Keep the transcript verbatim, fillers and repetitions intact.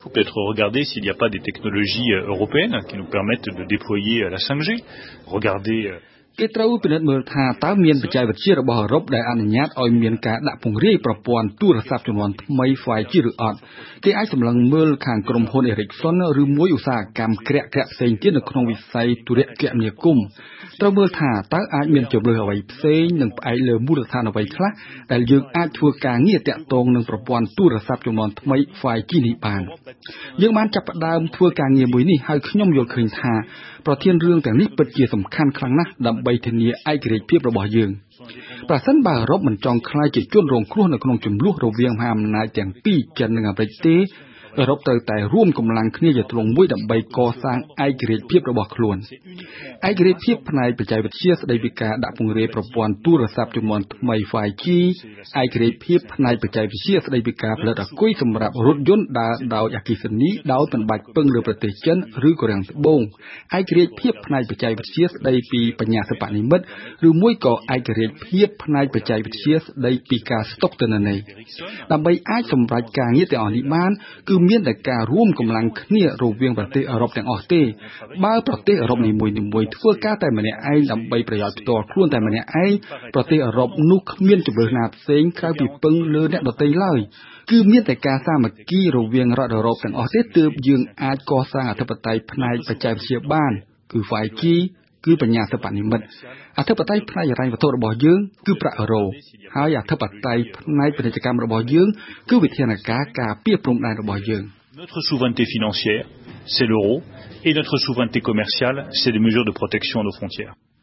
Il faut peut-être regarder s'il n'y a pas des technologies européennes qui nous permettent de déployer la cinq G. Regarder គេត្រូវពិនិត្យមើលថាតើមានបច្ចេកវិទ្យារបស់អឺរ៉ុបដែលអនុញ្ញាតឲ្យមានការដាក់ពង្រាយប្រព័ន្ធទូរស័ព្ទជំនាន់ថ្មី five G ឬអត់គេអាចសម្លឹងមើលខាងក្រុមហ៊ុន Ericsson ឬមួយឧស្សាហកម្មក្រាក់ក្រាក់ផ្សេងទៀតនៅក្នុងវិស័យទូរគមនាគមន៍ត្រូវមើលថាតើអាចមានជម្រើសអ្វីផ្សេងនិងផ្អែកលើមូលដ្ឋានអ្វីខ្លះដែលយើងអាចធ្វើការងារតាក់ទងនឹងប្រព័ន្ធទូរស័ព្ទជំនាន់ថ្មី five G នេះបានយើងបានចាប់ផ្ដើមធ្វើការងារមួយនេះហើយខ្ញុំយល់ឃើញថាប្រធានរឿងទាំងនេះពិតជាសំខាន់ខ្លាំងណាស់ដើម្បីធានាឯករាជ្យភាពរបស់យើងប្រសិនបើអឺរ៉ុបមិនចង់ខ្លាចជាជនរងគ្រោះនៅក្នុងជម្លោះរវាងមហាអំណាចទាំងពីរចិននិងអាមេរិកទេអឺរ៉ុបត្រូវតែរួមកម្លាំងគ្នាជាទ្រង់មួយដើម្បីកសាងឯករាជ្យភាពរបស់ខ្លួនឯករាជ្យភាពផ្នែកបច្ចេកវិទ្យាស្តីពីការដាក់ពង្រាយប្រព័ន្ធទូរស័ព្ទជំនាន់ថ្មី five G ឯករាជ្យភាពផ្នែកបច្ចេកវិទ្យាស្តីពីការផលិតអគុយសម្រាប់រថយន្តដើរដោយអគ្គិសនីដោយមិនបាច់ពឹងលើប្រទេសចិនឬកូរ៉េត្បូងឯករាជ្យភាពផ្នែកបច្ចេកវិទ្យាស្តីពីបញ្ញាសិប្បនិម្មិតឬមួយក៏ឯករាជ្យភាពផ្នែកបច្ចេកវិទ្យាស្តីពីការស្តុកទិន្នន័យដើម្បីអាចសម្រេចការងារទាំងអស់នេះបានគឺមានតែការរួមកម្លាំងគ្នារវាងប្រទេសអឺរ៉ុបទាំងអស់ទេបើប្រទេសអឺរ៉ុបនីមួយៗធ្វើការតែម្នាក់ឯងដើម្បីប្រយោជន៍ផ្ទាល់ខ្លួនតែម្នាក់ឯងប្រទេសអឺរ៉ុបនោះគ្មានជម្រើសណាផ្សេងក្រៅពីពឹងលើអ្នកដទៃឡើយគឺមានតែការសាមគ្គីរវាងរដ្ឋអឺរ៉ុបទាំងអស់ទេទើបយើងអាចកសាងអធិបតេយ្យផ្នែកបច្ចេកវិទ្យាបានគឺ five G គឺបញ្ញាសិប្បនិម្មិតអធិបតេយ្យផ្នែកហិរញ្ញវត្ថុរបស់យើងគឺប្រាក់អឺរ៉ូហើយអធិបតេយ្យផ្នែកពាណិជ្ជកម្មរបស់យើងគឺវិធានការការពារព្រំដែនរបស់យើង Notre souveraineté financière, c'est l'euro, et notre souveraineté commerciale, c'est des mesures de protection à nos frontières.